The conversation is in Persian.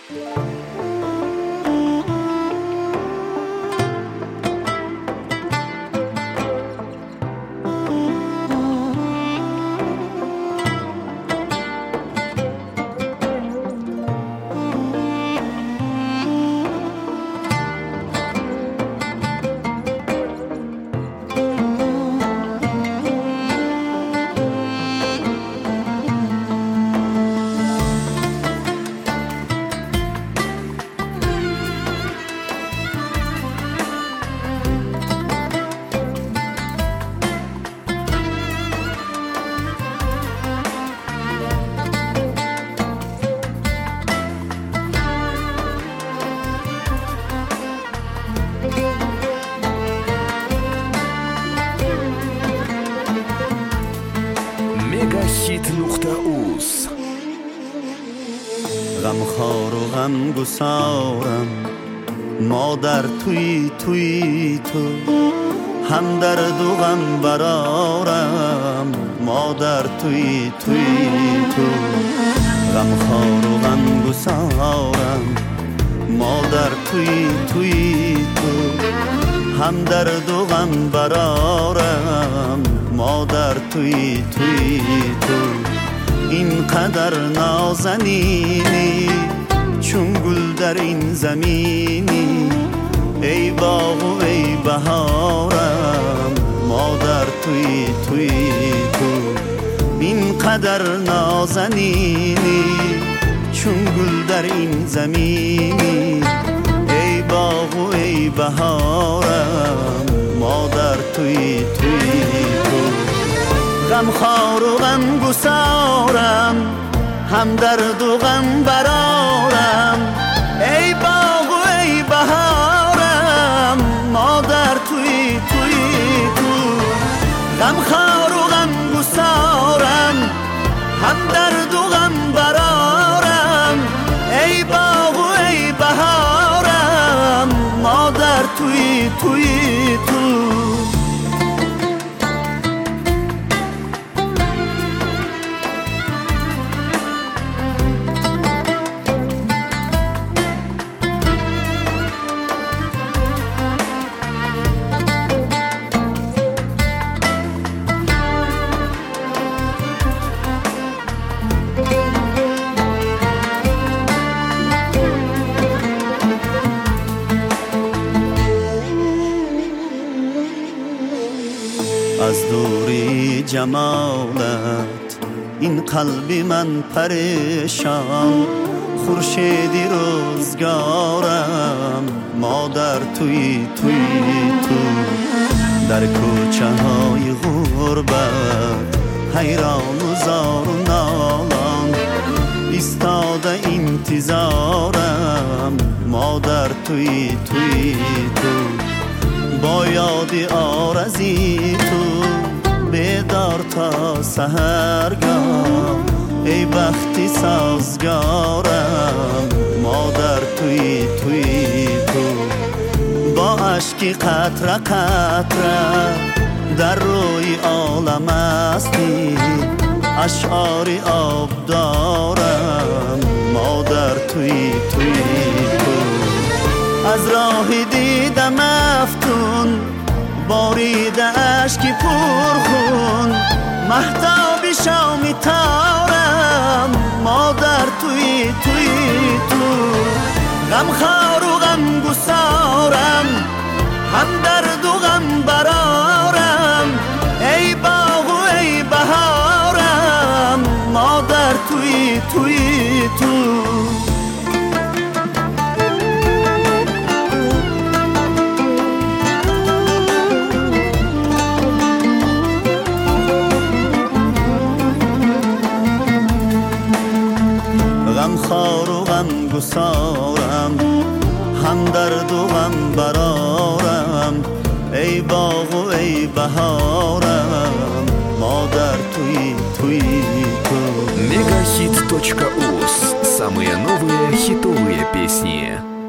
megahit.uz غمخوار و غمگسارم، ما در توی تو، هم درد و غم برارم، ما در توی تو. غمخوار و غمگسارم، ما در توی تو، هم درد و غم برارم، ما در توی تو. اینقدر نازنینی چون گل در این زمینی، ای باغ و ای بهارم، ما در توی تو. اینقدر نازنینی چون گل در این زمینی، ای باغ و ای بهارم، ما در توی تو. غمخوار و غمگسارم، هم درد و غم برارم، ای باغ و ای بهارم، ما در توی تو. غمخوار و غمگسارم، هم درد و غم برارم، ای باغ و ای بهارم، ما در توی تو. از دوری جمالت این قلب من پریشان، خورشیدی روزگارم، ما در توی تو. در کوچه های غربت حیران و زار و نالان، ایستاده انتظارم، ما در توی تو. با یادی آرزی تو بیدار تا سحرگاه، ای بختی سازگارم، ما در توی تو. با اشکی قطره در روی عالم هستی، اشعاری آب دارم، ما در توی تو. از راه دیدم افتون باریده اشکی پرخون، مهتابی شامی تارم، ما در توی تو. غمخوار و غمگسارم، هم درد و غم برارم، ای باغ و ای بهارم، ما در توی تو. غمخوار و غمگسارم، هم درد و غم برارم، ای باغ و ای بهارم، ما در توی تو. megahit.uz. Самые новые хитовые песни.